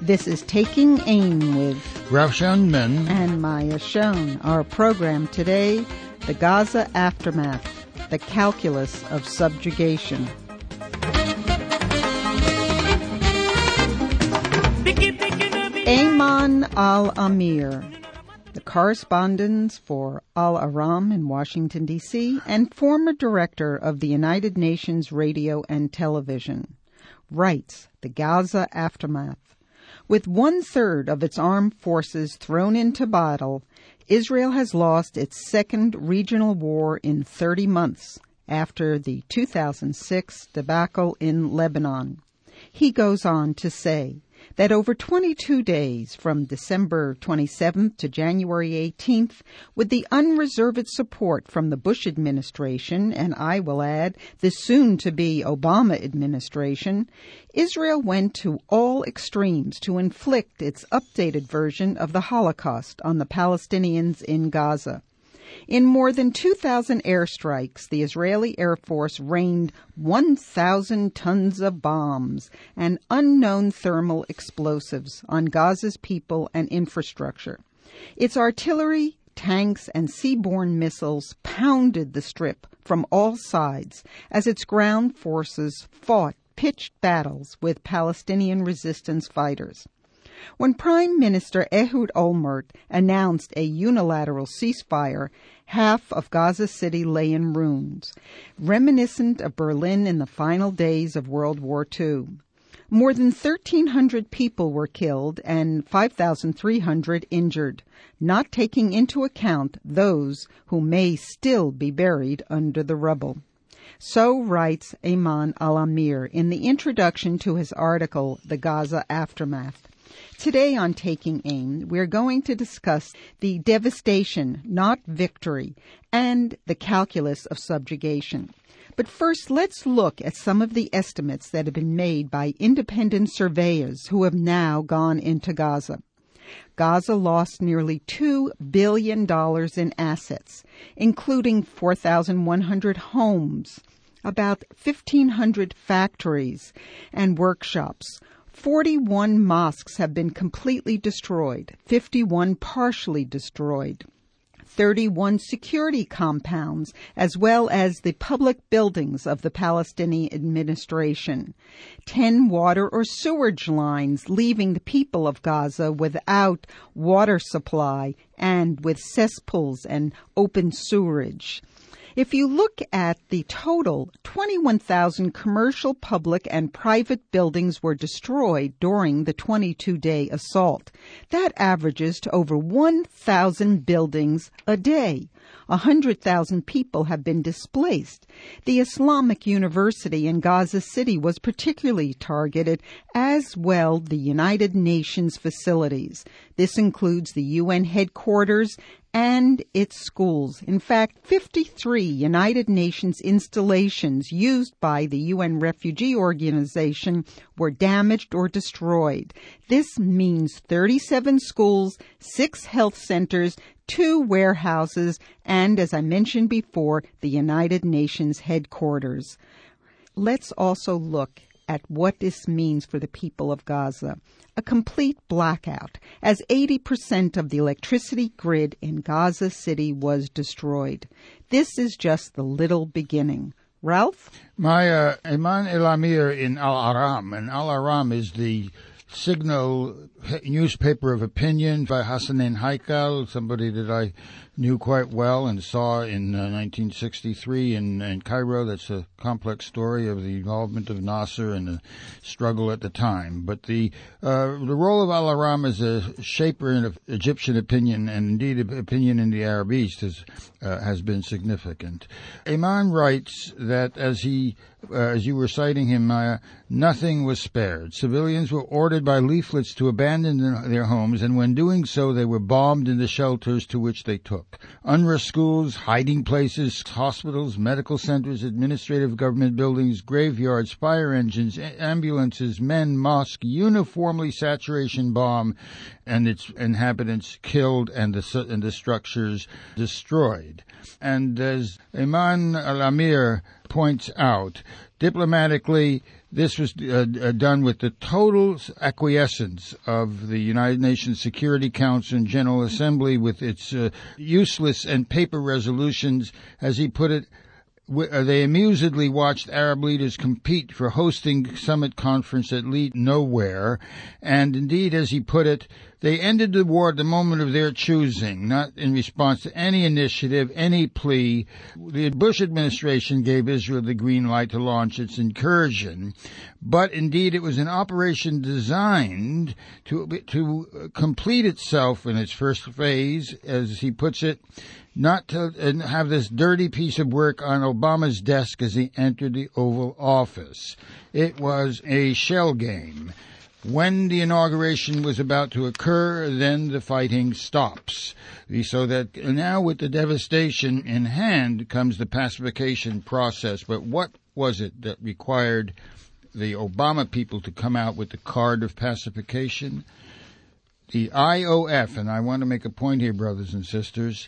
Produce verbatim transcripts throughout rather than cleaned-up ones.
This is Taking Aim with Rav-Shan Men and Maya Schoen. Our program today, the Gaza Aftermath, the Calculus of Subjugation. Ayman al-Amir, the correspondent for Al-Ahram in Washington, D C, and former director of the United Nations Radio and Television, writes the Gaza Aftermath. With one-third of its armed forces thrown into battle, Israel has lost its second regional war in thirty months after the two thousand six debacle in Lebanon. He goes on to say that over twenty-two days, from December twenty-seventh to January eighteenth, with the unreserved support from the Bush administration, and I will add, the soon-to-be Obama administration, Israel went to all extremes to inflict its updated version of the Holocaust on the Palestinians in Gaza. In more than two thousand airstrikes, the Israeli Air Force rained one thousand tons of bombs and unknown thermal explosives on Gaza's people and infrastructure. Its artillery, tanks, and seaborne missiles pounded the strip from all sides as its ground forces fought pitched battles with Palestinian resistance fighters. When Prime Minister Ehud Olmert announced a unilateral ceasefire, half of Gaza City lay in ruins, reminiscent of Berlin in the final days of World War Two. More than thirteen hundred people were killed and five thousand three hundred injured, not taking into account those who may still be buried under the rubble. So writes Ayman al-Amir in the introduction to his article, The Gaza Aftermath. Today on Taking Aim, we're going to discuss the devastation, not victory, and the calculus of subjugation. But first, let's look at some of the estimates that have been made by independent surveyors who have now gone into Gaza. Gaza lost nearly two billion dollars in assets, including four thousand one hundred homes, about fifteen hundred factories and workshops. forty-one mosques have been completely destroyed, fifty-one partially destroyed, thirty-one security compounds, as well as the public buildings of the Palestinian administration, ten water or sewage lines leaving the people of Gaza without water supply and with cesspools and open sewerage. If you look at the total, twenty-one thousand commercial, public, and private buildings were destroyed during the twenty-two day assault. That averages to over one thousand buildings a day. one hundred thousand people have been displaced. The Islamic University in Gaza City was particularly targeted, as well the United Nations facilities. This includes the U N headquarters and its schools. In fact, fifty-three United Nations installations used by the U N Refugee Organization were damaged or destroyed. This means thirty-seven schools, six health centers, two warehouses, and, as I mentioned before, the United Nations headquarters. Let's also look at what this means for the people of Gaza. A complete blackout, as eighty percent of the electricity grid in Gaza City was destroyed. This is just the little beginning. Ralph? Maya, Ayman al-Amir in Al-Ahram, and Al-Ahram is the Signal newspaper of opinion by Hassanein Haikal, somebody that I knew quite well and saw in uh, nineteen sixty-three in, in Cairo. That's a complex story of the involvement of Nasser and the struggle at the time. But the uh, the role of Al-Ahram as a shaper of Egyptian opinion, and indeed opinion in the Arab East, has, uh, has been significant. Ayman writes that, as he Uh, as you were citing him, Maya, nothing was spared. Civilians were ordered by leaflets to abandon their homes, and when doing so, they were bombed in the shelters to which they took. UNRWA schools, hiding places, hospitals, medical centers, administrative government buildings, graveyards, fire engines, ambulances, men, mosques, uniformly saturation bomb, and its inhabitants killed and the, and the structures destroyed. And as Ayman al-Amir points out, diplomatically, This was uh, uh, done with the total acquiescence of the United Nations Security Council and General Assembly, with its uh, useless and paper resolutions. As he put it, they amusedly watched Arab leaders compete for hosting summit conference that lead nowhere. And indeed, as he put it, they ended the war at the moment of their choosing, not in response to any initiative, any plea. The Bush administration gave Israel the green light to launch its incursion, but indeed it was an operation designed to to complete itself in its first phase, as he puts it, not to have this dirty piece of work on Obama's desk as he entered the Oval Office. It was a shell game. When the inauguration was about to occur, then the fighting stops. So that now with the devastation in hand comes the pacification process. But what was it that required the Obama people to come out with the card of pacification? The I O F, and I want to make a point here, brothers and sisters,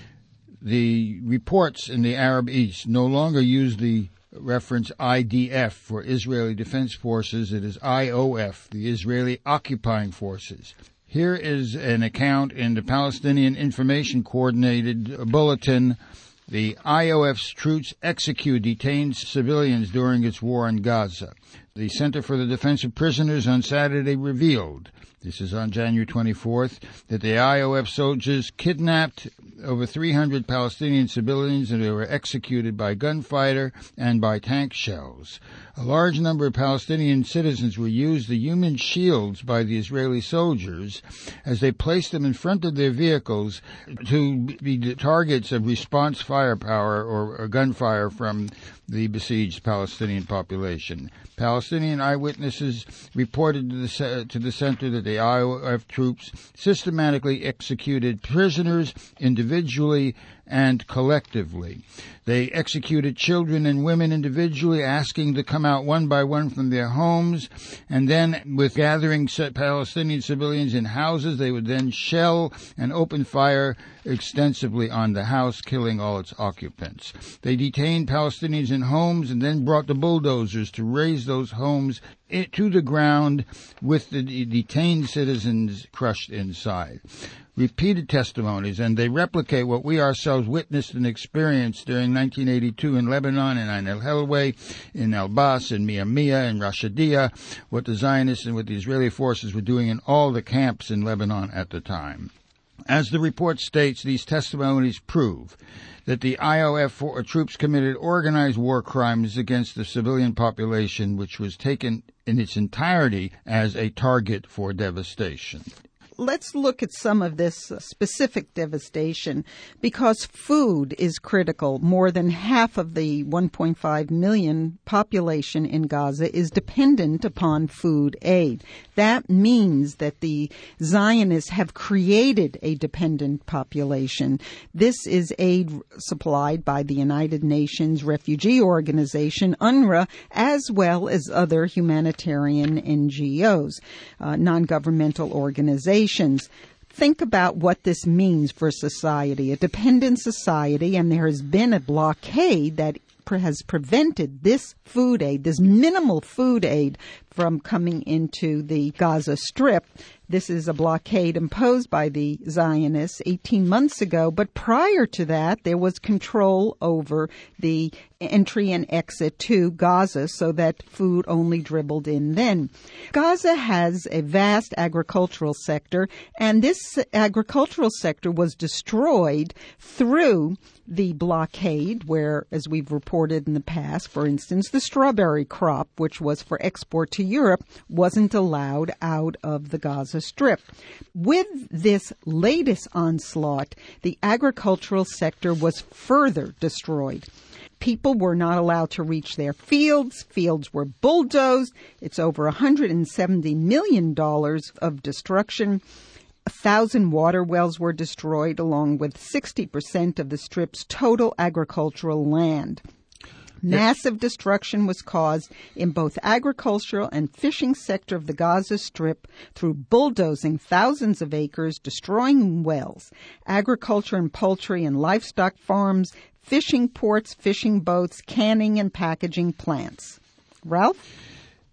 the reports in the Arab East no longer use the reference I D F for Israeli Defense Forces. It is I O F, the Israeli Occupying Forces. Here is an account in the Palestinian Information Coordinated Bulletin. The I O F's troops execute detained civilians during its war in Gaza. The Center for the Defense of Prisoners on Saturday revealed, this is on January twenty-fourth, that the I O F soldiers kidnapped over three hundred Palestinian civilians and they were executed by gunfire and by tank shells. A large number of Palestinian citizens were used as human shields by the Israeli soldiers as they placed them in front of their vehicles to be the targets of response firepower or, or gunfire from the besieged Palestinian population. Palestinian eyewitnesses reported to the, to the center that the I O F troops systematically executed prisoners individually and collectively. They executed children and women individually, asking to come out one by one from their homes, and then with gathering Palestinian civilians in houses, they would then shell and open fire extensively on the house, killing all its occupants. They detained Palestinians in homes and then brought the bulldozers to raise those homes to the ground with the detained citizens crushed inside. Repeated testimonies, and they replicate what we ourselves witnessed and experienced during nineteen eighty-two in Lebanon, in Ain el-Helway, in El-Bas, in Mia in Rashidia, what the Zionists and what the Israeli forces were doing in all the camps in Lebanon at the time. As the report states, these testimonies prove that the I O F troops committed organized war crimes against the civilian population, which was taken in its entirety as a target for devastation. Let's look at some of this specific devastation, because food is critical. More than half of the one point five million population in Gaza is dependent upon food aid. That means that the Zionists have created a dependent population. This is aid supplied by the United Nations Refugee Organization, UNRWA, as well as other humanitarian N G Os, uh, non-governmental organizations. Think about what this means for society, a dependent society, and there has been a blockade that has prevented this food aid, this minimal food aid, from coming into the Gaza Strip. This is a blockade imposed by the Zionists eighteen months ago, but prior to that, there was control over the entry and exit to Gaza so that food only dribbled in then. Gaza has a vast agricultural sector, and this agricultural sector was destroyed through the blockade, where, as we've reported in the past, for instance, the strawberry crop, which was for export to Europe, wasn't allowed out of the Gaza Strip. With this latest onslaught, the agricultural sector was further destroyed. People were not allowed to reach their fields. Fields were bulldozed. It's over one hundred seventy million dollars of destruction. A thousand water wells were destroyed, along with sixty percent of the Strip's total agricultural land. Massive destruction was caused in both agricultural and fishing sector of the Gaza Strip through bulldozing thousands of acres, destroying wells, agriculture and poultry and livestock farms, fishing ports, fishing boats, canning and packaging plants. Ralph?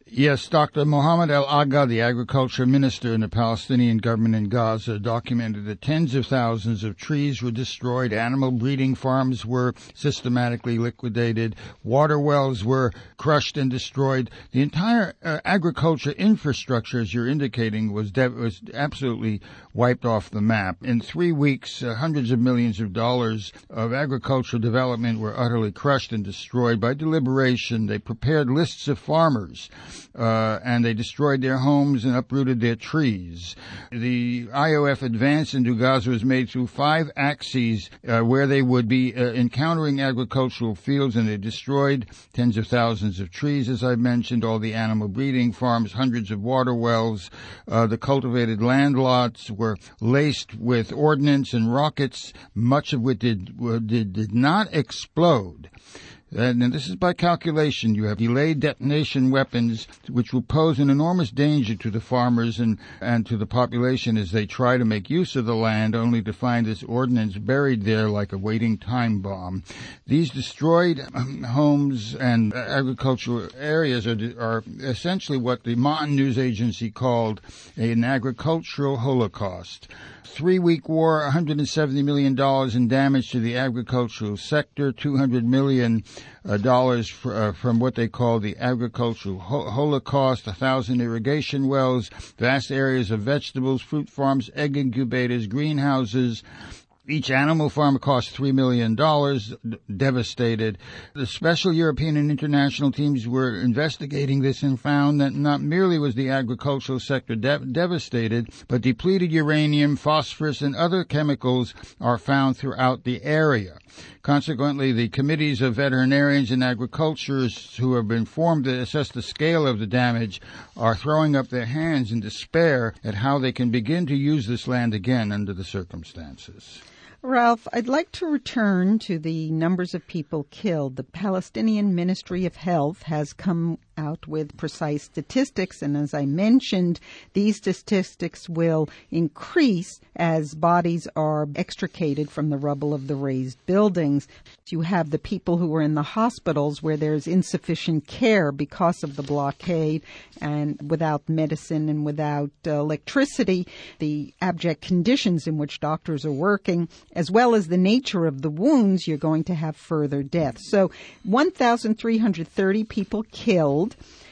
Yes, Doctor Mohammed Al-Agha, the agriculture minister in the Palestinian government in Gaza, documented that tens of thousands of trees were destroyed, animal breeding farms were systematically liquidated, water wells were crushed and destroyed. The entire uh, agriculture infrastructure, as you're indicating, was, de- was absolutely wiped off the map. In three weeks, uh, hundreds of millions of dollars of agricultural development were utterly crushed and destroyed by deliberation. They prepared lists of farmers. Uh, and they destroyed their homes and uprooted their trees. The I O F advance into Gaza was made through five axes uh, where they would be uh, encountering agricultural fields, and they destroyed tens of thousands of trees, as I mentioned, all the animal breeding farms, hundreds of water wells. Uh, the cultivated land lots were laced with ordnance and rockets, much of which did, uh, did, did not explode. And this is by calculation. You have delayed detonation weapons, which will pose an enormous danger to the farmers and, and to the population as they try to make use of the land, only to find this ordnance buried there like a waiting time bomb. These destroyed um, homes and agricultural areas are, are essentially what the Ma'an news agency called an agricultural holocaust. Three-week war, one hundred seventy million dollars in damage to the agricultural sector, two hundred million dollars uh, uh, from what they call the agricultural ho- holocaust, one thousand irrigation wells, vast areas of vegetables, fruit farms, egg incubators, greenhouses. Each animal farm cost three million dollars, d- devastated. The special European and international teams were investigating this and found that not merely was the agricultural sector de- devastated, but depleted uranium, phosphorus, and other chemicals are found throughout the area. Consequently, the committees of veterinarians and agriculturists who have been formed to assess the scale of the damage are throwing up their hands in despair at how they can begin to use this land again under the circumstances. Ralph, I'd like to return to the numbers of people killed. The Palestinian Ministry of Health has come out with precise statistics, and as I mentioned, these statistics will increase as bodies are extricated from the rubble of the razed buildings. You have the people who are in the hospitals where there's insufficient care because of the blockade, and without medicine and without uh, electricity, the abject conditions in which doctors are working, as well as the nature of the wounds, you're going to have further deaths. So one thousand three hundred thirty people killed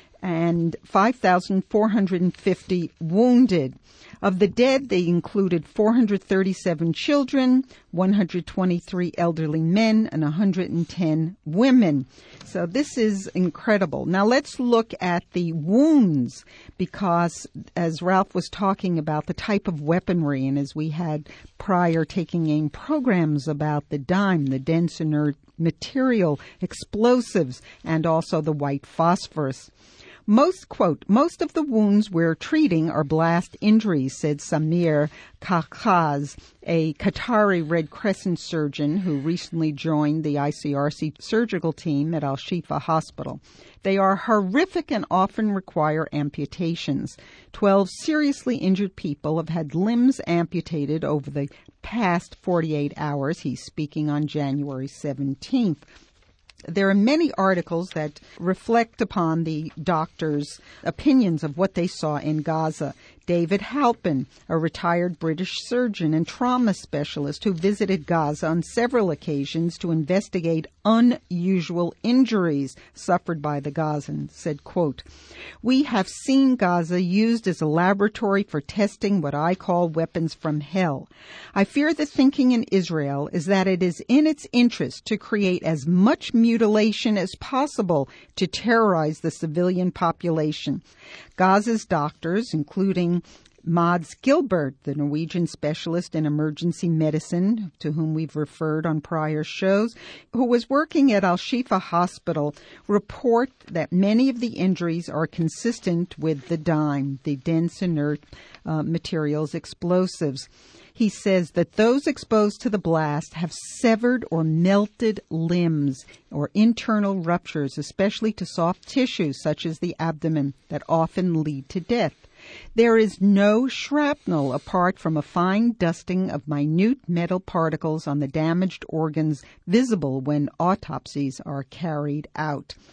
and five thousand four hundred fifty wounded. Of the dead, they included four hundred thirty-seven children, one hundred twenty-three elderly men, and one hundred ten women. So this is incredible. Now let's look at the wounds, because as Ralph was talking about the type of weaponry, and as we had prior taking aim programs about the dime, the dense inert material, explosives, and also the white phosphorus. Most, quote, most of the wounds we're treating are blast injuries, said Samir Kakhaz, a Qatari Red Crescent surgeon who recently joined the I C R C surgical team at Al-Shifa Hospital. They are horrific and often require amputations. Twelve seriously injured people have had limbs amputated over the past forty-eight hours. He's speaking on January seventeenth. There are many articles that reflect upon the doctors' opinions of what they saw in Gaza. David Halpin, a retired British surgeon and trauma specialist who visited Gaza on several occasions to investigate unusual injuries suffered by the Gazans, said, quote, "We have seen Gaza used as a laboratory for testing what I call weapons from hell. I fear the thinking in Israel is that it is in its interest to create as much mutilation as possible to terrorize the civilian population. Gaza's doctors, including Mads Gilbert, the Norwegian specialist in emergency medicine, to whom we've referred on prior shows, who was working at Al-Shifa Hospital, report that many of the injuries are consistent with the dime, the dense inert uh, materials explosives. He says that those exposed to the blast have severed or melted limbs or internal ruptures, especially to soft tissues such as the abdomen, that often lead to death. There is no shrapnel apart from a fine dusting of minute metal particles on the damaged organs visible when autopsies are carried out."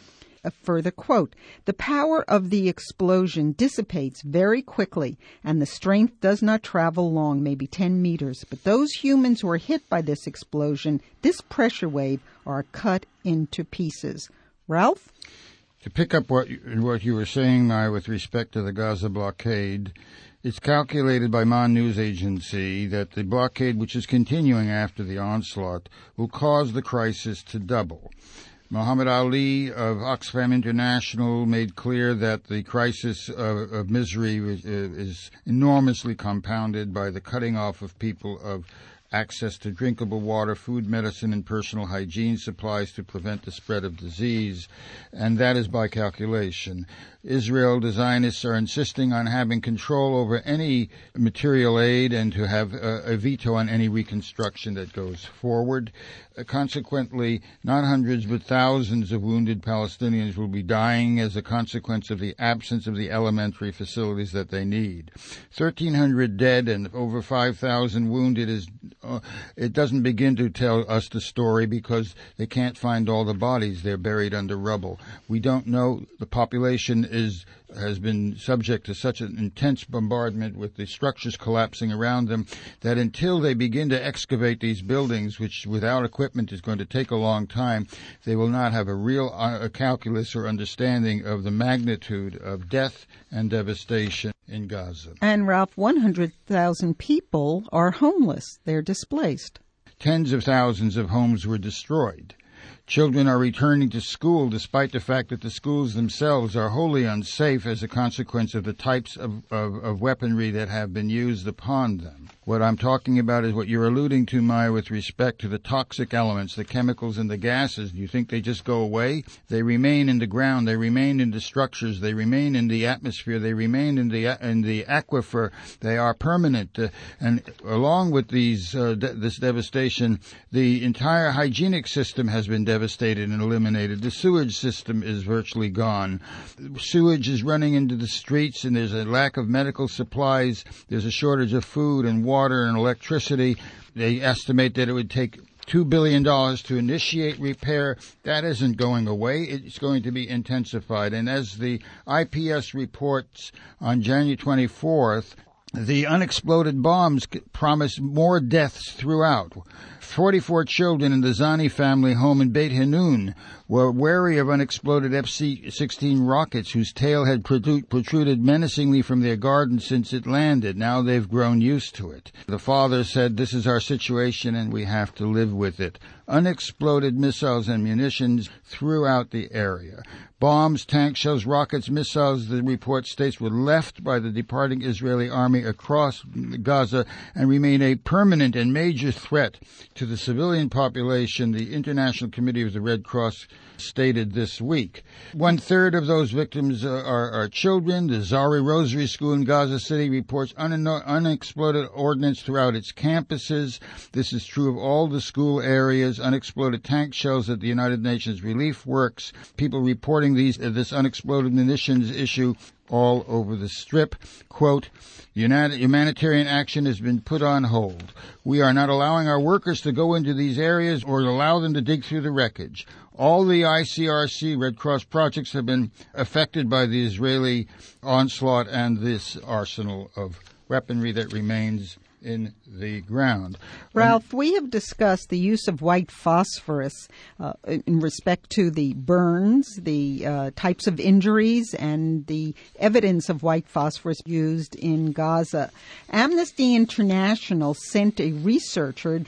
a further quote, "The power of the explosion dissipates very quickly, and the strength does not travel long, maybe ten meters. But those humans who are hit by this explosion, this pressure wave, are cut into pieces." Ralph? To pick up what you, what you were saying, Maya, with respect to the Gaza blockade, it's calculated by MAN News Agency that the blockade, which is continuing after the onslaught, will cause the crisis to double. Muhammad Ali of Oxfam International made clear that the crisis of, of misery is, is enormously compounded by the cutting off of people of access to drinkable water, food, medicine, and personal hygiene supplies to prevent the spread of disease, and that is by calculation. Israel, the Zionists, are insisting on having control over any material aid and to have a, a veto on any reconstruction that goes forward. Uh, consequently, not hundreds but thousands of wounded Palestinians will be dying as a consequence of the absence of the elementary facilities that they need. thirteen hundred dead and over five thousand wounded is uh, it doesn't begin to tell us the story because they can't find all the bodies. They're buried under rubble. We don't know. The population is has been subject to such an intense bombardment with the structures collapsing around them that until they begin to excavate these buildings, which without equipment is going to take a long time, they will not have a real uh, calculus or understanding of the magnitude of death and devastation in Gaza. And Ralph, one hundred thousand people are homeless. They're displaced. Tens of thousands of homes were destroyed. Children are returning to school despite the fact that the schools themselves are wholly unsafe as a consequence of the types of, of, of weaponry that have been used upon them. What I'm talking about is what you're alluding to, Maya, with respect to the toxic elements, the chemicals and the gases. Do you think they just go away? They remain in the ground. They remain in the structures. They remain in the atmosphere. They remain in the in the aquifer. They are permanent. Uh, and along with these uh, de- this devastation, the entire hygienic system has been devastated and eliminated. The sewage system is virtually gone. Sewage is running into the streets, and there's a lack of medical supplies. There's a shortage of food and water and electricity. They estimate that it would take two billion dollars to initiate repair. That isn't going away. It's going to be intensified. And as the I P S reports on January twenty-fourth, the unexploded bombs promise more deaths throughout. forty-four children in the Zani family home in Beit Hanun were wary of unexploded F C sixteen rockets whose tail had protruded menacingly from their garden since it landed. Now they've grown used to it. The father said, "This is our situation and we have to live with it." Unexploded missiles and munitions throughout the area. Bombs, tank shells, rockets, missiles, the report states, were left by the departing Israeli army across Gaza and remain a permanent and major threat to the civilian population, the International Committee of the Red Cross stated this week. One-third of those victims uh, are, are children. The Zari Rosary School in Gaza City reports un- unexploded ordnance throughout its campuses. This is true of all the school areas. Unexploded tank shells at the United Nations Relief Works. People reporting these uh, this unexploded munitions issue all over the Strip. Quote, "Humanitarian action has been put on hold. We are not allowing our workers to go into these areas or allow them to dig through the wreckage. All the I C R C Red Cross projects have been affected by the Israeli onslaught and this arsenal of weaponry that remains in the ground." Ralph, we have discussed the use of white phosphorus uh, in respect to the burns, the uh, types of injuries, and the evidence of white phosphorus used in Gaza. Amnesty International sent a researcher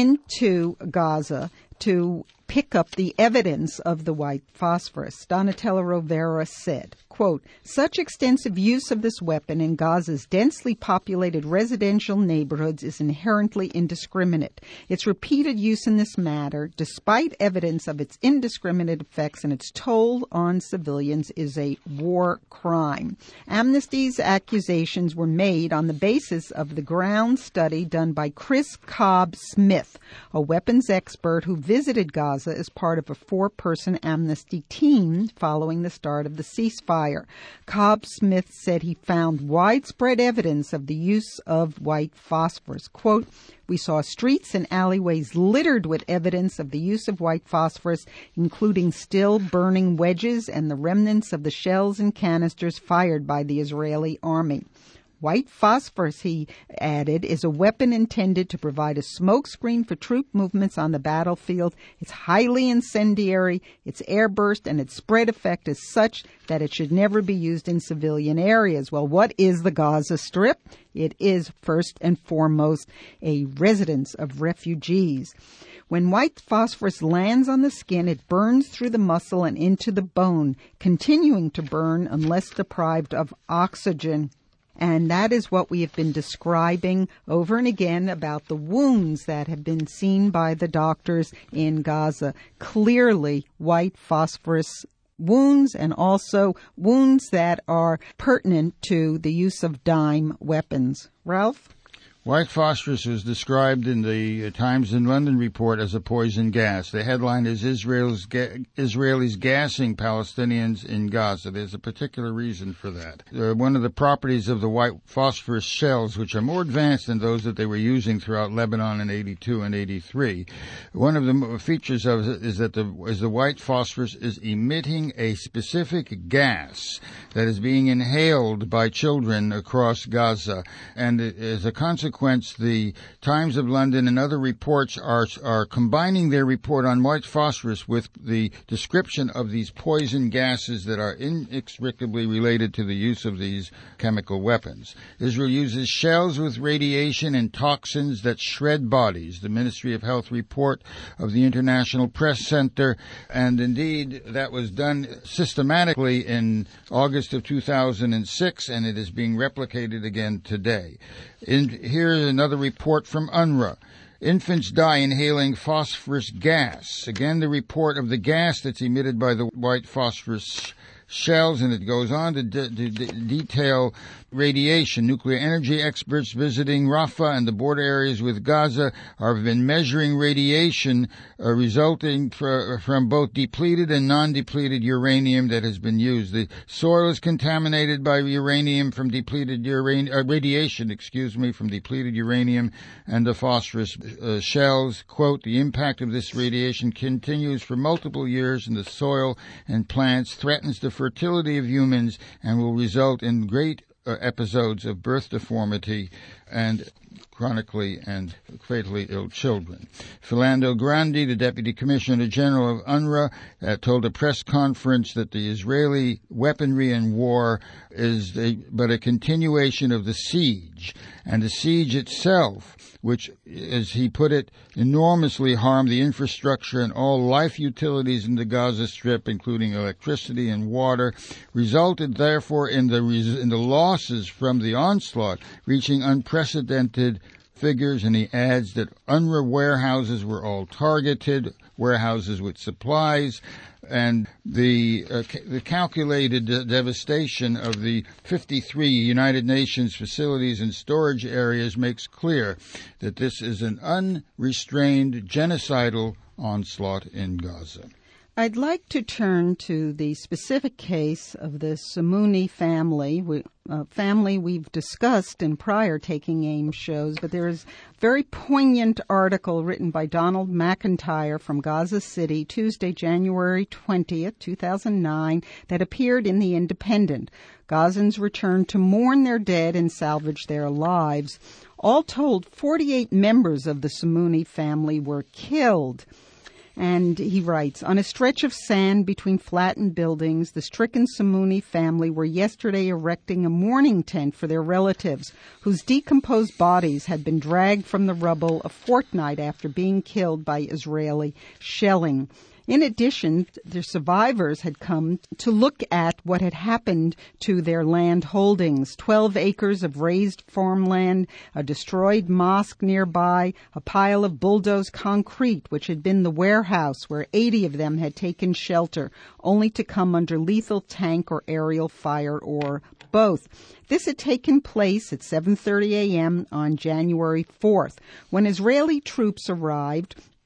into Gaza to pick up the evidence of the white phosphorus. Donatella Rovera said, quote, "Such extensive use of this weapon in Gaza's densely populated residential neighborhoods is inherently indiscriminate. Its repeated use in this matter, despite evidence of its indiscriminate effects and its toll on civilians, is a war crime." Amnesty's accusations were made on the basis of the ground study done by Chris Cobb Smith, a weapons expert who visited Gaza as part of a four-person Amnesty team following the start of the ceasefire fire. Cobb Smith said he found widespread evidence of the use of white phosphorus. Quote, "We saw streets and alleyways littered with evidence of the use of white phosphorus, including still burning wedges and the remnants of the shells and canisters fired by the Israeli army. White phosphorus," he added, "is a weapon intended to provide a smokescreen for troop movements on the battlefield. It's highly incendiary, its airburst and its spread effect is such that it should never be used in civilian areas." Well, what is the Gaza Strip? It is, first and foremost, a residence of refugees. When white phosphorus lands on the skin, it burns through the muscle and into the bone, continuing to burn unless deprived of oxygen. And that is what we have been describing over and again about the wounds that have been seen by the doctors in Gaza. Clearly, white phosphorus wounds, and also wounds that are pertinent to the use of dime weapons. Ralph? White phosphorus was described in the Times in London report as a poison gas. The headline is Israel's ga- Israelis gassing Palestinians in Gaza. There's a particular reason for that. Uh, one of the properties of the white phosphorus shells, which are more advanced than those that they were using throughout Lebanon in eighty-two and eighty-three, one of the features of it is that the, is the white phosphorus is emitting a specific gas that is being inhaled by children across Gaza. And as a consequence, the Times of London and other reports are are combining their report on white phosphorus with the description of these poison gases that are inextricably related to the use of these chemical weapons. Israel uses shells with radiation and toxins that shred bodies, the Ministry of Health report of the International Press Center, and indeed that was done systematically in August of two thousand six, and it is being replicated again today. In, here is another report from UNRWA. Infants die inhaling phosphorus gas. Again, the report of the gas that's emitted by the white phosphorus shells, and it goes on to, de- to de- detail radiation. Nuclear energy experts visiting Rafah and the border areas with Gaza have been measuring radiation uh, resulting fr- from both depleted and non-depleted uranium that has been used. The soil is contaminated by uranium from depleted uranium, uh, radiation, excuse me, from depleted uranium and the phosphorus uh, shells. Quote, "The impact of this radiation continues for multiple years in the soil and plants, threatens the fertility of humans, and will result in great uh, episodes of birth deformity and chronically and fatally ill children." Philando Grandi, the Deputy Commissioner General of UNRWA, uh, told a press conference that the Israeli weaponry in war is a, but a continuation of the siege, and the siege itself, which, as he put it, enormously harmed the infrastructure and all life utilities in the Gaza Strip, including electricity and water, resulted therefore in the in the losses from the onslaught reaching unprecedented figures. And he adds that UNRWA warehouses were all targeted, warehouses with supplies, and the uh, ca- the calculated de- devastation of the fifty-three United Nations facilities and storage areas makes clear that this is an unrestrained genocidal onslaught in Gaza. I'd like to turn to the specific case of the Samuni family, we, uh, family we've discussed in prior Taking Aim shows, but there is a very poignant article written by Donald McIntyre from Gaza City, Tuesday, January twentieth, two thousand nine, that appeared in The Independent. Gazans return to mourn their dead and salvage their lives. All told, forty-eight members of the Samuni family were killed. And he writes, on a stretch of sand between flattened buildings, the stricken Samuni family were yesterday erecting a mourning tent for their relatives, whose decomposed bodies had been dragged from the rubble a fortnight after being killed by Israeli shelling. In addition, the survivors had come to look at what had happened to their land holdings, twelve acres of raised farmland, a destroyed mosque nearby, a pile of bulldozed concrete, which had been the warehouse where eighty of them had taken shelter, only to come under lethal tank or aerial fire or both. This had taken place at seven thirty a.m. on January fourth. When Israeli troops arrived,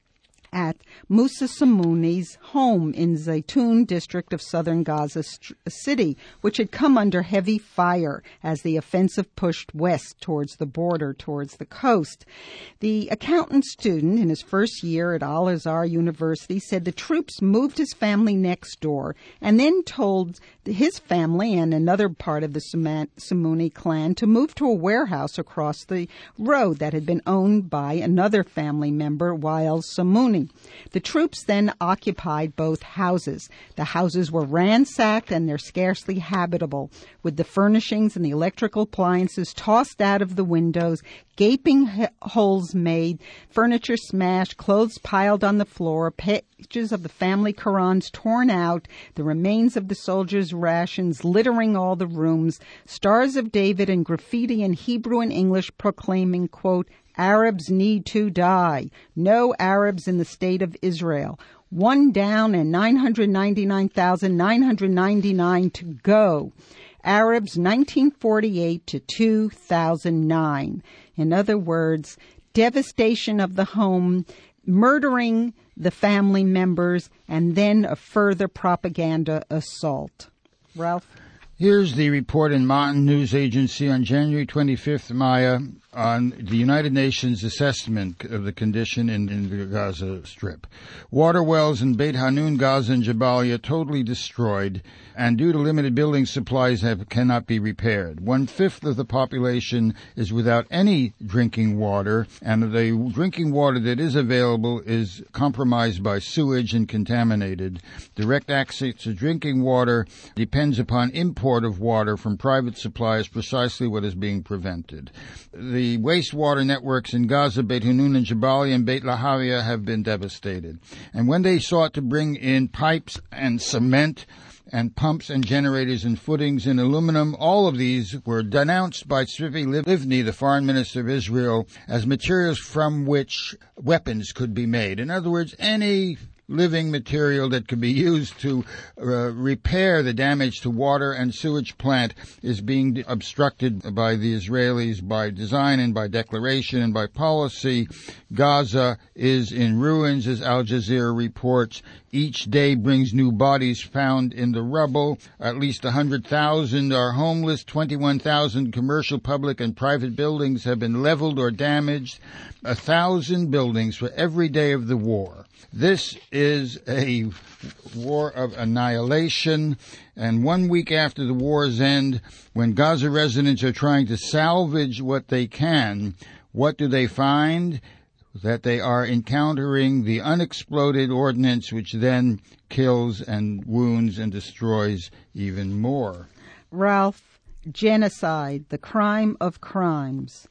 at Musa Samuni's home in Zaytun district of southern Gaza City, which had come under heavy fire as the offensive pushed west towards the border, towards the coast. The accountant student in his first year at Al-Azhar University said the troops moved his family next door and then told his family and another part of the Samuni clan to move to a warehouse across the road that had been owned by another family member, Wael Samuni. The troops then occupied both houses. The houses were ransacked and they're scarcely habitable, with the furnishings and the electrical appliances tossed out of the windows, gaping h- holes made, furniture smashed, clothes piled on the floor, pages of the family Qurans torn out, the remains of the soldiers' rations littering all the rooms, stars of David and graffiti in Hebrew and English proclaiming, quote, Arabs need to die. No Arabs in the state of Israel. One down and nine hundred ninety-nine thousand nine hundred ninety-nine to go. Arabs nineteen forty-eight to two thousand nine. In other words, devastation of the home, murdering the family members, and then a further propaganda assault. Ralph? Here's the report in Ma'an News Agency on January twenty-fifth, Maya, on the United Nations assessment of the condition in, in the Gaza Strip. Water wells in Beit Hanun, Gaza, and Jabalia totally destroyed, and due to limited building supplies have, cannot be repaired. One-fifth of the population is without any drinking water, and the drinking water that is available is compromised by sewage and contaminated. Direct access to drinking water depends upon import of water from private suppliers, precisely what is being prevented. The wastewater networks in Gaza, Beit Hanun, and Jabalia, and Beit Lahavia have been devastated. And when they sought to bring in pipes and cement and pumps and generators and footings in aluminum, all of these were denounced by Tzvi Livni, the foreign minister of Israel, as materials from which weapons could be made. In other words, any living material that could be used to uh, repair the damage to water and sewage plant is being obstructed by the Israelis by design and by declaration and by policy. Gaza is in ruins, as Al Jazeera reports. Each day brings new bodies found in the rubble. At least one hundred thousand are homeless. twenty-one thousand commercial, public, and private buildings have been leveled or damaged. A thousand buildings for every day of the war. This is a war of annihilation, and one week after the war's end, when Gaza residents are trying to salvage what they can, what do they find? That they are encountering the unexploded ordnance, which then kills and wounds and destroys even more. Ralph, genocide, the crime of crimes.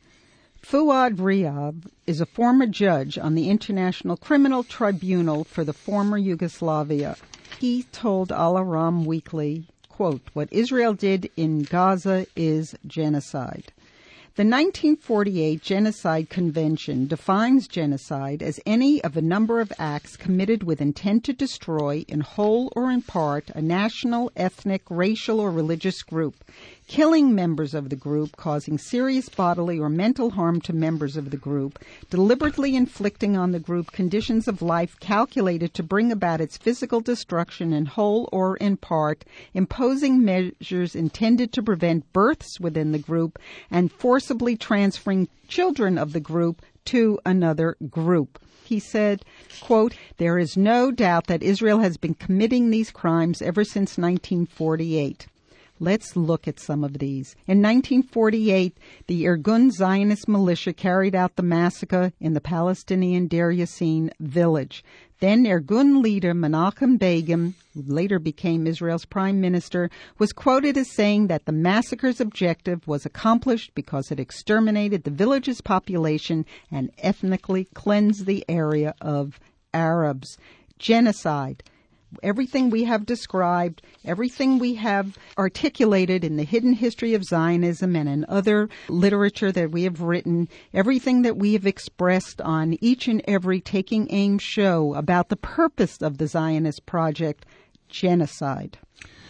Fuad Riyab is a former judge on the International Criminal Tribunal for the former Yugoslavia. He told Al-Aram Weekly, quote, what Israel did in Gaza is genocide. The nineteen forty-eight Genocide Convention defines genocide as any of a number of acts committed with intent to destroy, in whole or in part, a national, ethnic, racial, or religious group, killing members of the group, causing serious bodily or mental harm to members of the group, deliberately inflicting on the group conditions of life calculated to bring about its physical destruction in whole or in part, imposing measures intended to prevent births within the group, and forcibly transferring children of the group to another group. He said, quote, there is no doubt that Israel has been committing these crimes ever since nineteen forty-eight. Let's look at some of these. In nineteen forty-eight, the Irgun Zionist militia carried out the massacre in the Palestinian Deir Yassin village. Then Irgun leader Menachem Begin, who later became Israel's prime minister, was quoted as saying that the massacre's objective was accomplished because it exterminated the village's population and ethnically cleansed the area of Arabs. Genocide. Everything we have described, everything we have articulated in the hidden history of Zionism and in other literature that we have written, everything that we have expressed on each and every Taking Aim show about the purpose of the Zionist project, genocide.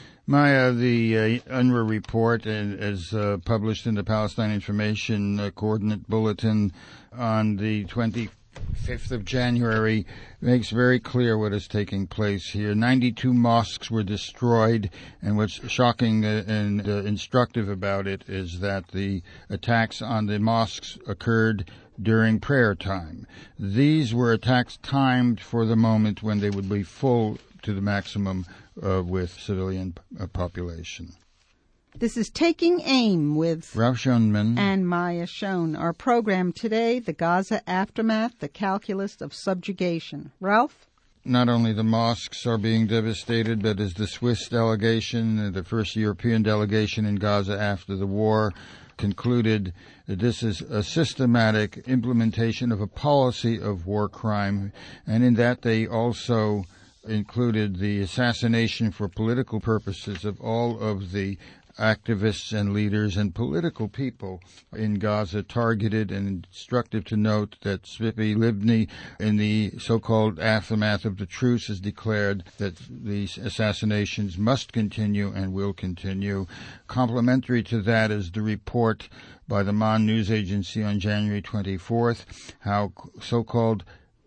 Maya, the uh, UNRWA report, uh, as uh, published in the Palestine Information uh, Coordinate Bulletin on the twenty fifth of January makes very clear what is taking place here. ninety-two mosques were destroyed, and what's shocking and uh, instructive about it is that the attacks on the mosques occurred during prayer time. These were attacks timed for the moment when they would be full to the maximum uh, with civilian uh, population. This is Taking Aim with Ralph Schoenman and Maya Schoen. Our program today, the Gaza Aftermath, the Calculus of Subjugation. Ralph? Not only the mosques are being devastated, but as the Swiss delegation, the first European delegation in Gaza after the war, concluded that this is a systematic implementation of a policy of war crime, and in that they also included the assassination for political purposes of all of the activists and leaders and political people in Gaza, targeted, and instructive to note that Tzipi Livni, in the so-called aftermath of the truce, has declared that these assassinations must continue and will continue. Complementary to that is the report by the Mon news agency on January twenty-fourth, how so-called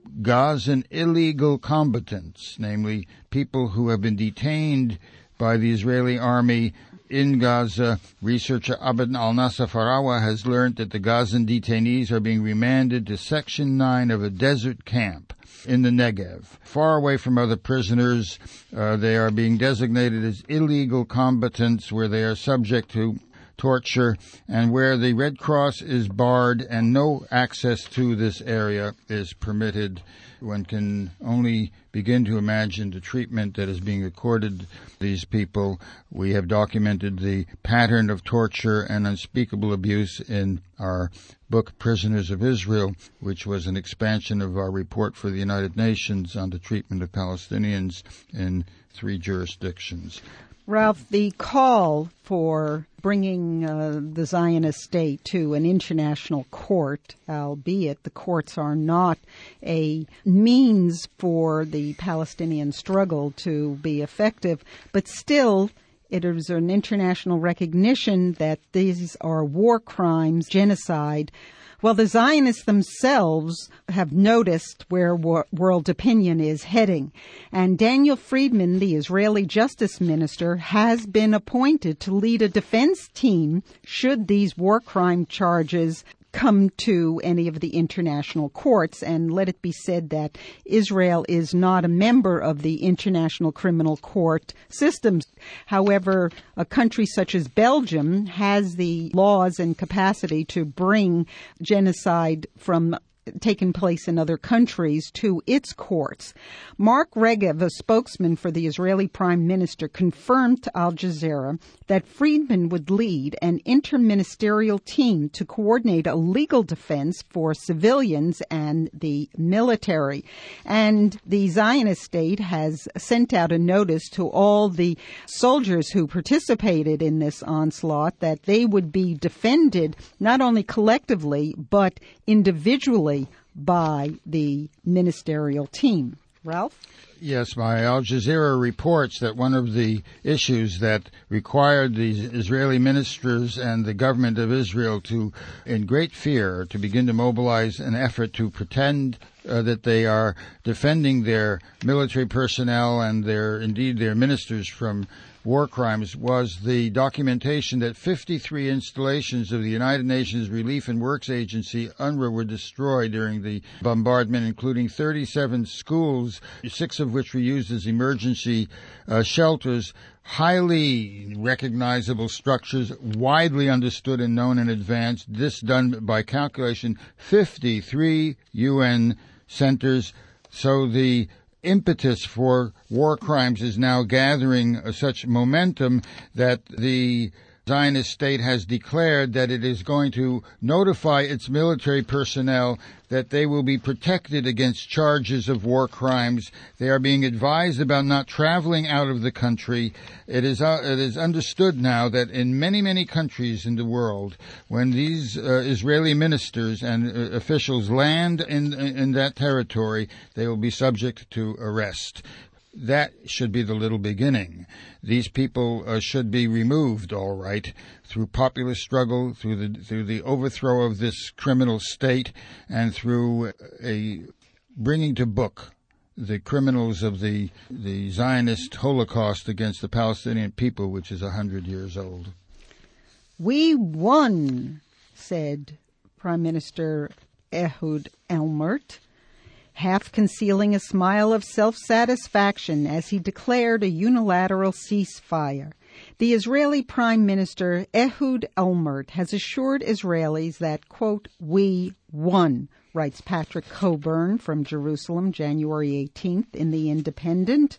Gazan illegal combatants, namely people who have been detained by the Israeli army in Gaza, researcher Abed al-Nasafarawa has learned that the Gazan detainees are being remanded to Section nine of a desert camp in the Negev. Far away from other prisoners, uh, they are being designated as illegal combatants, where they are subject to torture, and where the Red Cross is barred and no access to this area is permitted. One can only begin to imagine the treatment that is being accorded these people. We have documented the pattern of torture and unspeakable abuse in our book, Prisoners of Israel, which was an expansion of our report for the United Nations on the treatment of Palestinians in three jurisdictions. Ralph, the call for bringing uh, the Zionist state to an international court, albeit the courts are not a means for the Palestinian struggle to be effective, but still it is an international recognition that these are war crimes, genocide. Well, the Zionists themselves have noticed where wor- world opinion is heading. And Daniel Friedman, the Israeli justice minister, has been appointed to lead a defense team should these war crime charges come to any of the international courts. And let it be said that Israel is not a member of the International Criminal Court systems. However, a country such as Belgium has the laws and capacity to bring genocide from taken place in other countries to its courts. Mark Regev, a spokesman for the Israeli Prime Minister, confirmed to Al Jazeera that Friedman would lead an interministerial team to coordinate a legal defense for civilians and the military. And the Zionist state has sent out a notice to all the soldiers who participated in this onslaught that they would be defended not only collectively but individually by the ministerial team. Ralph? Yes, my Al Jazeera reports that one of the issues that required the Israeli ministers and the government of Israel to, in great fear, to begin to mobilize an effort to pretend uh, that they are defending their military personnel and their, indeed, their ministers from war crimes, was the documentation that fifty-three installations of the United Nations Relief and Works Agency, UNRWA, were destroyed during the bombardment, including thirty-seven schools, six of which were used as emergency uh, shelters, highly recognizable structures, widely understood and known in advance, this done by calculation, fifty-three U N centers. So the impetus for war crimes is now gathering uh, such momentum that the Zionist state has declared that it is going to notify its military personnel that they will be protected against charges of war crimes. They are being advised about not traveling out of the country. It is uh, it is understood now that in many, many countries in the world, when these uh, Israeli ministers and uh, officials land in in that territory, they will be subject to arrest. that should be the little beginning. These people uh, should be removed, all right, through popular struggle, through the through the overthrow of this criminal state, and through a bringing to book the criminals of the the Zionist Holocaust against the Palestinian people, which is a hundred years old. We won, said Prime Minister Ehud Olmert, half concealing a smile of self-satisfaction as he declared a unilateral ceasefire. The Israeli Prime Minister Ehud Olmert has assured Israelis that, quote, we won, writes Patrick Coburn from Jerusalem, January eighteenth in The Independent.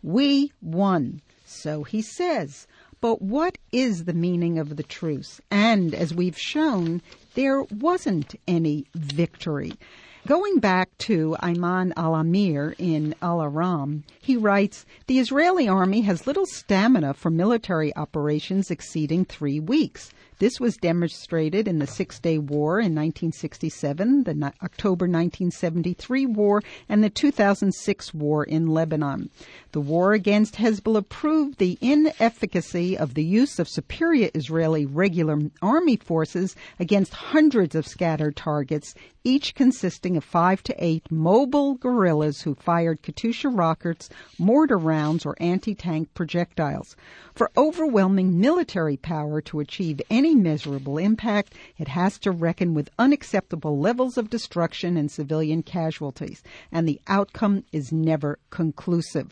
We won, so he says. But what is the meaning of the truce? And as we've shown, there wasn't any victory. Going back to Ayman al-Amir in Al-Aram, he writes, the Israeli army has little stamina for military operations exceeding three weeks. This was demonstrated in the Six-Day War in nineteen sixty-seven, the no- October nineteen seventy-three war, and the two thousand six war in Lebanon. The war against Hezbollah proved the inefficacy of the use of superior Israeli regular army forces against hundreds of scattered targets, each consisting of five to eight mobile guerrillas who fired Katyusha rockets, mortar rounds, or anti-tank projectiles. For overwhelming military power to achieve any measurable impact, it has to reckon with unacceptable levels of destruction and civilian casualties, and the outcome is never conclusive.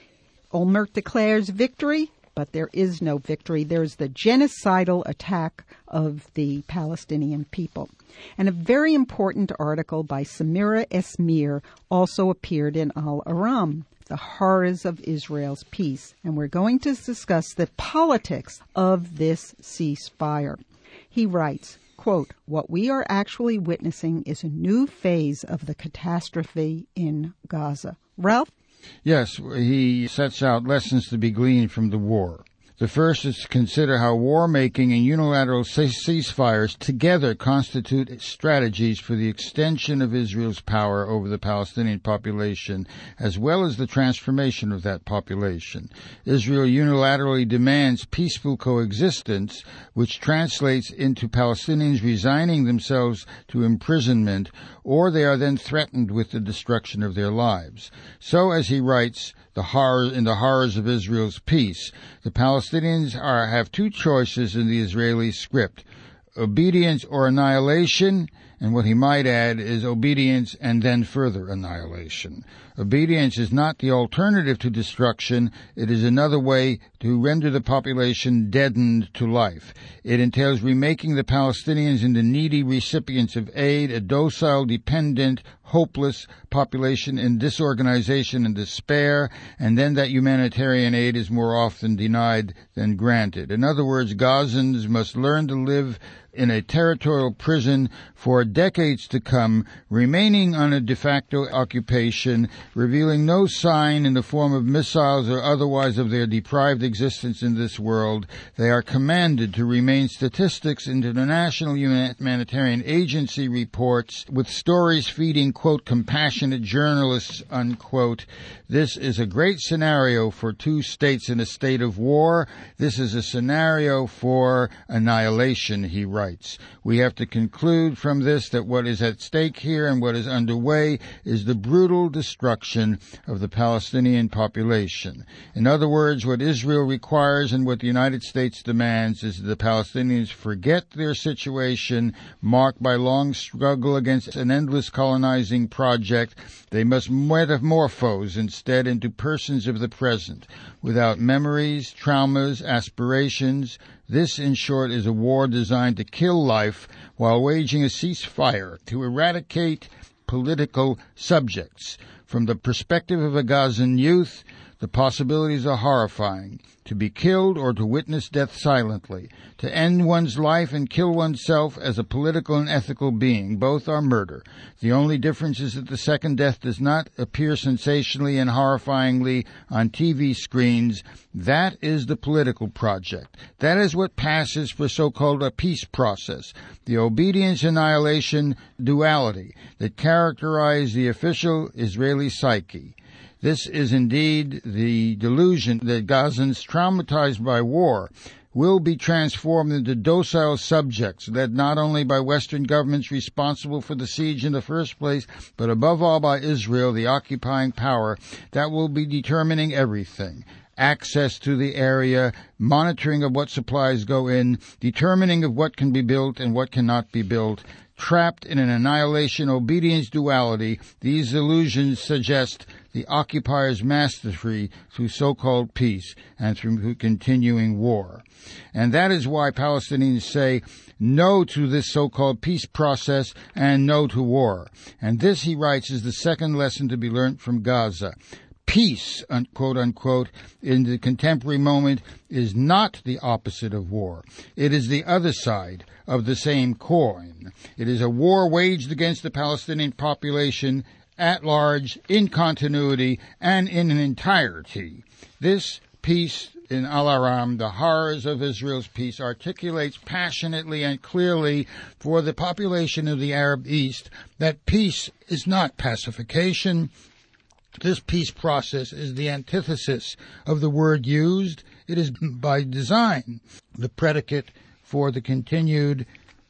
Olmert declares victory, but there is no victory. There's the genocidal attack of the Palestinian people. And a very important article by Samira Esmir also appeared in Al-Aram, The Horrors of Israel's Peace. And we're going to discuss the politics of this ceasefire. He writes, quote, what we are actually witnessing is a new phase of the catastrophe in Gaza. Ralph? Yes, he sets out lessons to be gleaned from the war. The first is to consider how war-making and unilateral ceasefires together constitute strategies for the extension of Israel's power over the Palestinian population, as well as the transformation of that population. Israel unilaterally demands peaceful coexistence, which translates into Palestinians resigning themselves to imprisonment, or they are then threatened with the destruction of their lives. So, as he writes, the horror, in the horrors of Israel's peace, the Palestinians are, have two choices in the Israeli script, obedience or annihilation, and what he might add is obedience and then further annihilation. Obedience is not the alternative to destruction. It is another way to render the population deadened to life. It entails remaking the Palestinians into needy recipients of aid, a docile, dependent, hopeless population in disorganization and despair, and then that humanitarian aid is more often denied than granted. In other words, Gazans must learn to live in a territorial prison for decades to come, remaining on a de facto occupation, revealing no sign in the form of missiles or otherwise of their deprived existence in this world. They are commanded to remain statistics in international humanitarian agency reports, with stories feeding, quote, compassionate journalists, unquote. This is a great scenario for two states in a state of war. This is a scenario for annihilation, he writes. We have to conclude from this that what is at stake here and what is underway is the brutal destruction of the Palestinian population. In other words, what Israel requires and what the United States demands is that the Palestinians forget their situation, marked by long struggle against an endless colonizing project. They must metamorphose instead into persons of the present, without memories, traumas, aspirations. This, in short, is a war designed to kill life while waging a ceasefire to eradicate political subjects. From the perspective of a Gazan youth, the possibilities are horrifying. To be killed or to witness death silently. To end one's life and kill oneself as a political and ethical being. Both are murder. The only difference is that the second death does not appear sensationally and horrifyingly on T V screens. That is the political project. That is what passes for so-called a peace process. The obedience-annihilation duality that characterize the official Israeli psyche. This is indeed the delusion that Gazans traumatized by war will be transformed into docile subjects, led not only by Western governments responsible for the siege in the first place, but above all by Israel, the occupying power, that will be determining everything. Access to the area, monitoring of what supplies go in, determining of what can be built and what cannot be built. Trapped in an annihilation-obedience duality, these illusions suggest the occupier's mastery through so-called peace and through continuing war. And that is why Palestinians say no to this so-called peace process and no to war. And this, he writes, is the second lesson to be learned from Gaza. Peace, quote unquote, in the contemporary moment is not the opposite of war. It is the other side of the same coin. It is a war waged against the Palestinian population at large, in continuity, and in an entirety. This peace in Al-Aram, the horrors of Israel's peace, articulates passionately and clearly for the population of the Arab East that peace is not pacification. This peace process is the antithesis of the word used. It is by design the predicate for the continued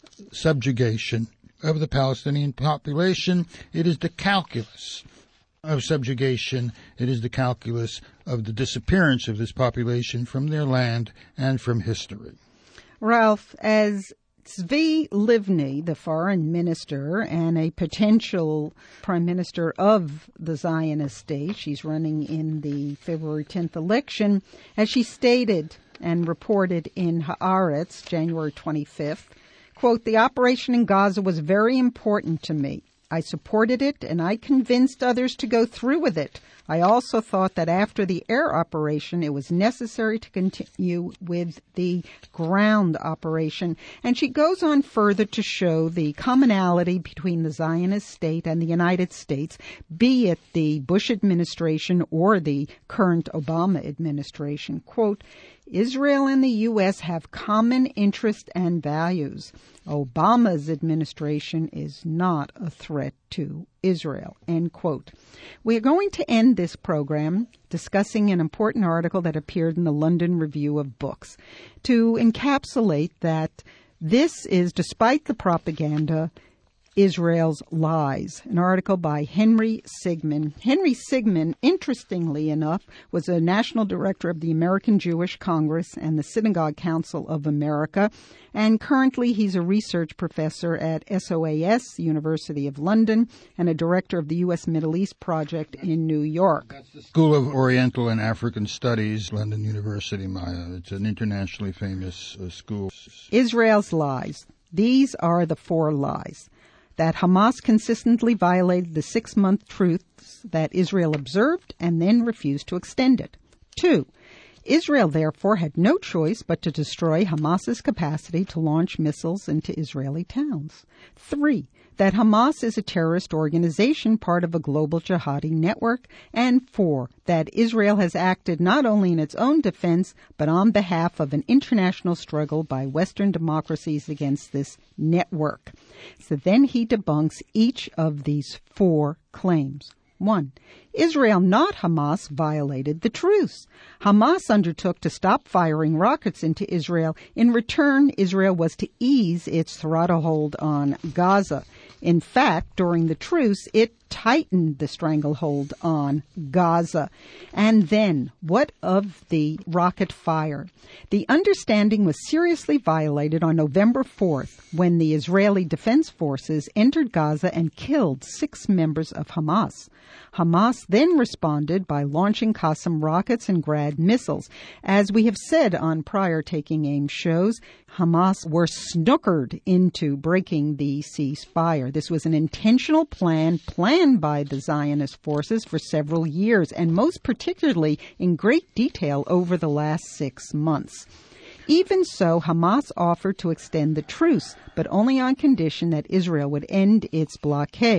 subjugation of the Palestinian population. It is the calculus of subjugation. It is the calculus of the disappearance of this population from their land and from history. Ralph, as Tzvi Livni, the foreign minister and a potential prime minister of the Zionist state, she's running in the February tenth election, as she stated and reported in Haaretz, January twenty-fifth, quote, "The operation in Gaza was very important to me. I supported it and I convinced others to go through with it. I also thought that after the air operation, it was necessary to continue with the ground operation." And she goes on further to show the commonality between the Zionist state and the United States, be it the Bush administration or the current Obama administration. Quote, "Israel and the U S have common interests and values. Obama's administration is not a threat to Israel," end quote. We are going to end this program discussing an important article that appeared in the London Review of Books to encapsulate that this is, despite the propaganda, Israel's lies. An article by Henry Sigman. Henry Sigman, interestingly enough, was a national director of the American Jewish Congress and the Synagogue Council of America, and currently he's a research professor at S O A S, University of London, and a director of the U S Middle East Project in New York. That's the School of Oriental and African Studies, London University, Maya. It's an internationally famous uh, school. Israel's lies. These are the four lies. That Hamas consistently violated the six-month truce that Israel observed and then refused to extend it. Two, Israel therefore had no choice but to destroy Hamas's capacity to launch missiles into Israeli towns. Three, that Hamas is a terrorist organization, part of a global jihadi network. And four, that Israel has acted not only in its own defense, but on behalf of an international struggle by Western democracies against this network. So then he debunks each of these four claims. One, Israel, not Hamas, violated the truce. Hamas undertook to stop firing rockets into Israel. In return, Israel was to ease its throttle hold on Gaza. In fact, during the truce, it tightened the stranglehold on Gaza. And then, what of the rocket fire? The understanding was seriously violated on November fourth when the Israeli Defense Forces entered Gaza and killed six members of Hamas. Hamas then responded by launching Qassam rockets and Grad missiles. As we have said on prior Taking Aim shows, Hamas were snookered into breaking the ceasefire. This was an intentional plan planned by the Zionist forces for several years, and most particularly in great detail over the last six months. Even so, Hamas offered to extend the truce, but only on condition that Israel would end its blockade.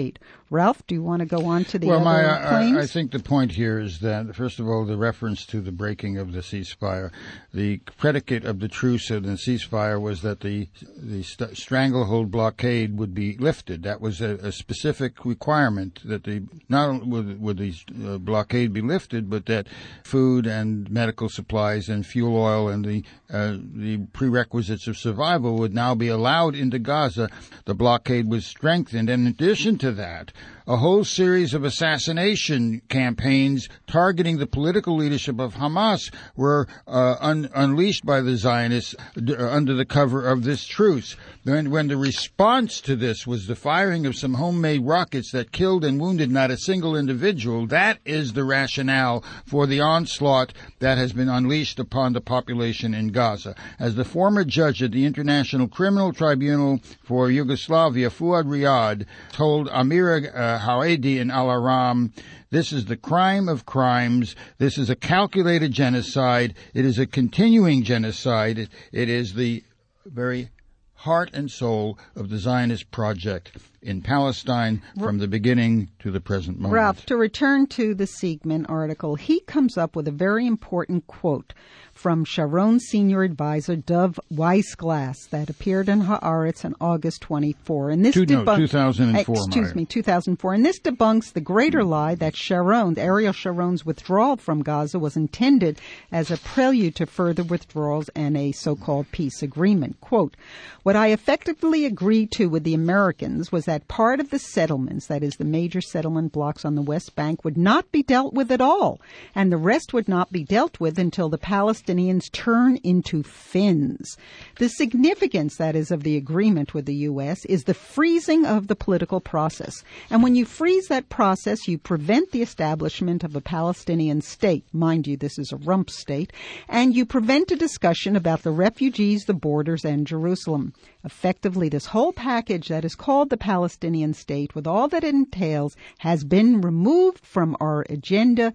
Ralph, do you want to go on to the well, other my, claims? I, I think the point here is that, first of all, the reference to the breaking of the ceasefire. The predicate of the truce and the ceasefire was that the the st- stranglehold blockade would be lifted. That was a, a specific requirement, that the not only would, would the uh, blockade be lifted, but that food and medical supplies and fuel oil and the uh, the prerequisites of survival would now be allowed into Gaza. The blockade was strengthened, and in addition to that, a whole series of assassination campaigns targeting the political leadership of Hamas were uh, un- unleashed by the Zionists d- uh, under the cover of this truce. When, when the response to this was the firing of some homemade rockets that killed and wounded not a single individual, that is the rationale for the onslaught that has been unleashed upon the population in Gaza. As the former judge at the International Criminal Tribunal for Yugoslavia, Fuad Riyad, told Amira uh, Hawedi in Al-Aram, this is the crime of crimes. This is a calculated genocide. It is a continuing genocide. It, it is the very heart and soul of the Zionist project in Palestine from the beginning to the present moment. Ralph, to return to the Siegman article, he comes up with a very important quote from Sharon's senior advisor, Dov Weissglass, that appeared in Haaretz on August twenty-fourth. And this Two, debunk- no, two thousand four. Excuse Maya. me, two thousand four. And this debunks the greater lie that Sharon, Ariel Sharon's withdrawal from Gaza was intended as a prelude to further withdrawals and a so-called peace agreement. Quote, what I effectively agreed to with the Americans was that part of the settlements, that is the major settlement blocks on the West Bank, would not be dealt with at all, and the rest would not be dealt with until the Palestinians turn into Finns. The significance, that is, of the agreement with the U S is the freezing of the political process. And when you freeze that process, you prevent the establishment of a Palestinian state. Mind you, this is a rump state. And you prevent a discussion about the refugees, the borders, and Jerusalem. Effectively, this whole package that is called the Palestinian state, with all that it entails, has been removed from our agenda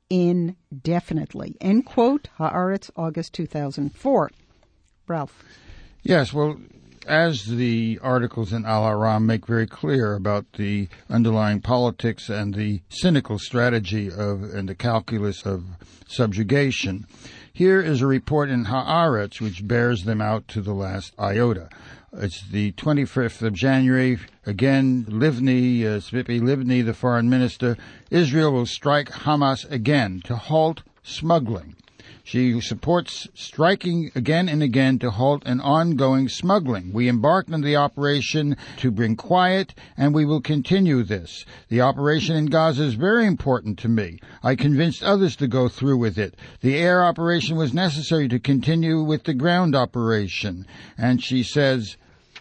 indefinitely. End quote. Haaretz, August two thousand four. Ralph. Yes, well, as the articles in Al-Aram make very clear about the underlying politics and the cynical strategy of and the calculus of subjugation, here is a report in Haaretz which bears them out to the last iota. It's the twenty-fifth of January. Again, Livni, uh, Tzipi Livni, the foreign minister, Israel will strike Hamas again to halt smuggling. She supports striking again and again to halt an ongoing smuggling. We embarked on the operation to bring quiet, and we will continue this. The operation in Gaza is very important to me. I convinced others to go through with it. The air operation was necessary to continue with the ground operation. And she says,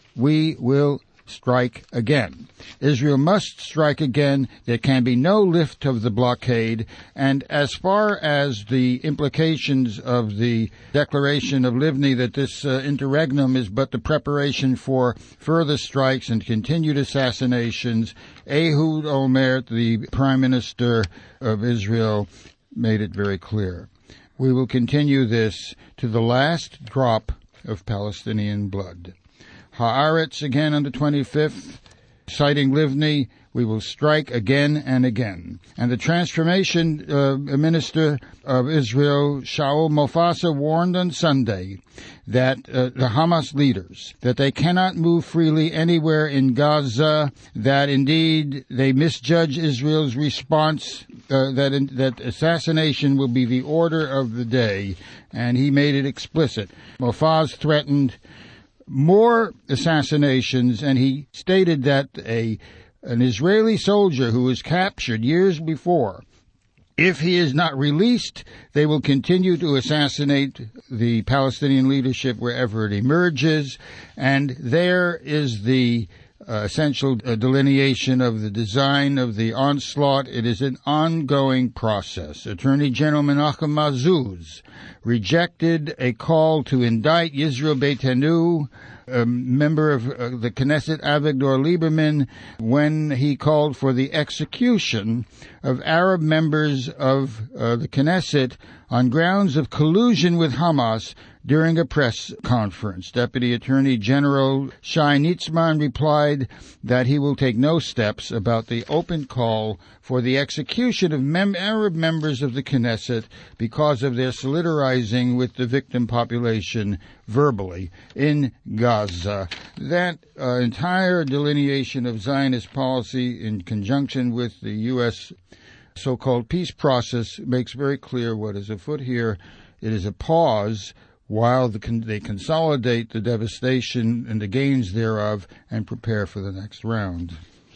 we will strike again. Israel must strike again. There can be no lift of the blockade. And as far as the implications of the declaration of Livni that this uh, interregnum is but the preparation for further strikes and continued assassinations, Ehud Olmert, the Prime Minister of Israel, made it very clear. We will continue this to the last drop of Palestinian blood. Haaretz again on the twenty-fifth, citing Livni, we will strike again and again. And the transformation uh, minister of Israel, Shaul Mofasa, warned on Sunday that uh, the Hamas leaders, that they cannot move freely anywhere in Gaza, that indeed they misjudge Israel's response, uh, that in, that assassination will be the order of the day, and he made it explicit. Mofaz threatened more assassinations, and he stated that a an Israeli soldier who was captured years before, if he is not released, they will continue to assassinate the Palestinian leadership wherever it emerges, and there is the uh, essential uh, delineation of the design of the onslaught. It is an ongoing process. Attorney General Menachem Mazuz rejected a call to indict Yisrael Beitenu, a member of uh, the Knesset, Avigdor Lieberman, when he called for the execution of Arab members of uh, the Knesset on grounds of collusion with Hamas During a press conference, Deputy Attorney General Shai Nitzman replied that he will take no steps about the open call for the execution of mem- Arab members of the Knesset because of their solidarizing with the victim population verbally in Gaza. That uh, entire delineation of Zionist policy in conjunction with the U S so-called peace process makes very clear what is afoot here. It is a pause while the con- they consolidate the devastation and the gains thereof and prepare for the next round.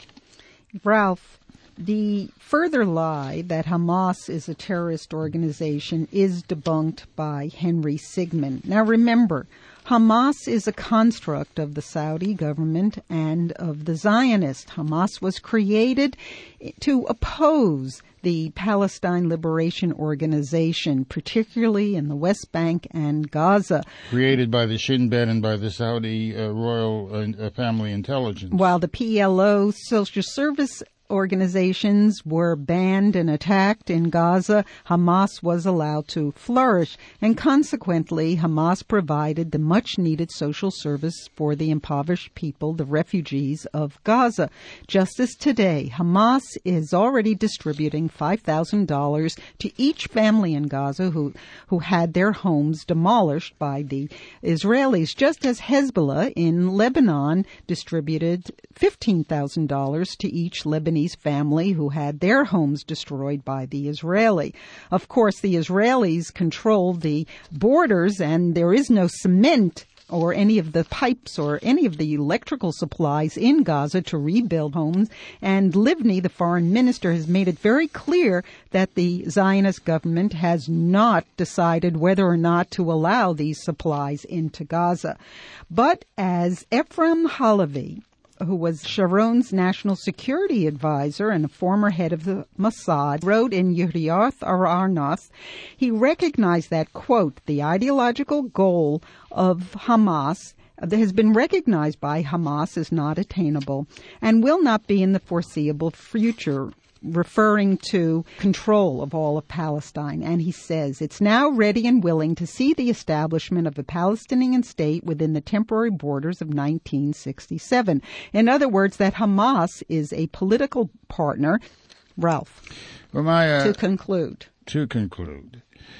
Ralph, the further lie that Hamas is a terrorist organization is debunked by Henry Sigmund. Now remember, Hamas is a construct of the Saudi government and of the Zionists. Hamas was created to oppose the Palestine Liberation Organization, particularly in the West Bank and Gaza. Created by the Shin Bet and by the Saudi uh, royal uh, family intelligence. While the P L O social service organizations were banned and attacked in Gaza, Hamas was allowed to flourish, and consequently Hamas provided the much-needed social service for the impoverished people, the refugees of Gaza. Just as today, Hamas is already distributing five thousand dollars to each family in Gaza who, who had their homes demolished by the Israelis, just as Hezbollah in Lebanon distributed fifteen thousand dollars to each Lebanese family who had their homes destroyed by the Israeli. Of course, the Israelis control the borders, and there is no cement or any of the pipes or any of the electrical supplies in Gaza to rebuild homes. And Livni, the foreign minister, has made it very clear that the Zionist government has not decided whether or not to allow these supplies into Gaza. But as Ephraim Halevi, who was Sharon's national security advisor and a former head of the Mossad, wrote in Yedioth Ahronoth, he recognized that, quote, the ideological goal of Hamas that has been recognized by Hamas as not attainable and will not be in the foreseeable future, referring to control of all of Palestine. And he says, it's now ready and willing to see the establishment of a Palestinian state within the temporary borders of nineteen sixty-seven. In other words, that Hamas is a political partner. Ralph, well, my, uh, to conclude. To conclude,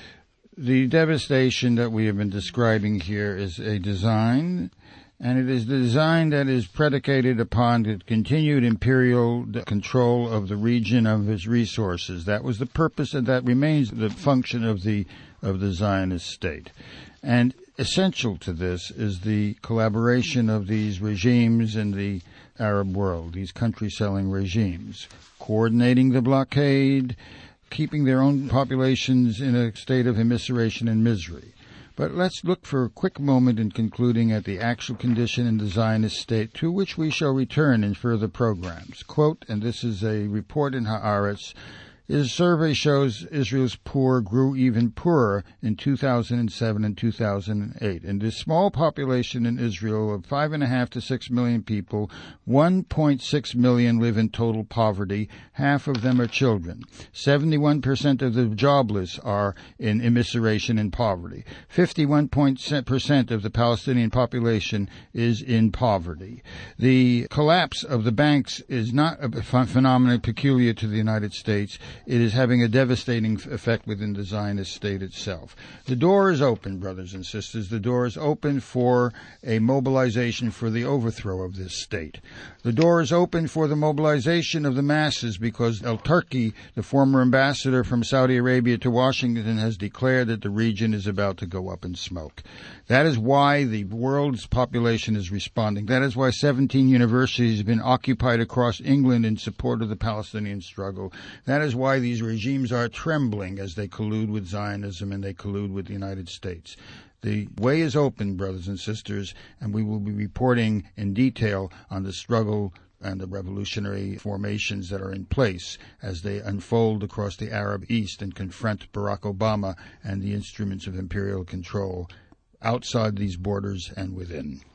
the devastation that we have been describing here is a design, and it is the design that is predicated upon the continued imperial control of the region of its resources. That was the purpose, and that remains the function of the of the Zionist state. And essential to this is the collaboration of these regimes in the Arab world, these country-selling regimes, coordinating the blockade, keeping their own populations in a state of immiseration and misery. But let's look for a quick moment in concluding at the actual condition in the Zionist state, to which we shall return in further programs. Quote, and this is a report in Haaretz, his survey shows Israel's poor grew even poorer in two thousand seven and two thousand eight. In this small population in Israel of five and a half to six million people, one point six million live in total poverty. Half of them are children. seventy-one percent of the jobless are in immiseration and poverty. fifty-one percent of the Palestinian population is in poverty. The collapse of the banks is not a phenomenon peculiar to the United States. It is having a devastating effect within the Zionist state itself. The door is open, brothers and sisters. The door is open for a mobilization for the overthrow of this state. The door is open for the mobilization of the masses because El-Turki, the former ambassador from Saudi Arabia to Washington, has declared that the region is about to go up in smoke. That is why the world's population is responding. That is why seventeen universities have been occupied across England in support of the Palestinian struggle. That is why these regimes are trembling as they collude with Zionism and they collude with the United States. The way is open, brothers and sisters, and we will be reporting in detail on the struggle and the revolutionary formations that are in place as they unfold across the Arab East and confront Barack Obama and the instruments of imperial control outside these borders and within.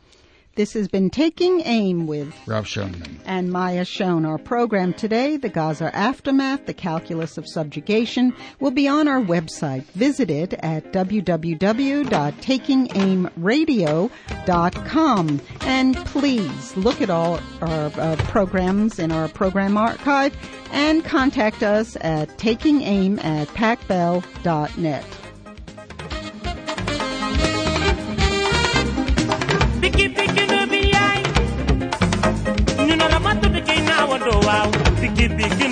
This has been Taking Aim with Ralph Schoenman and Maya Schoen. Our program today, The Gaza Aftermath, The Calculus of Subjugation, will be on our website. Visit it at w w w dot taking aim radio dot com. And please look at all our uh, programs in our program archive and contact us at taking aim at pac bell dot net. Biki biki no bi ay, ñu na ramatu de kay na wado waaw. Biki biki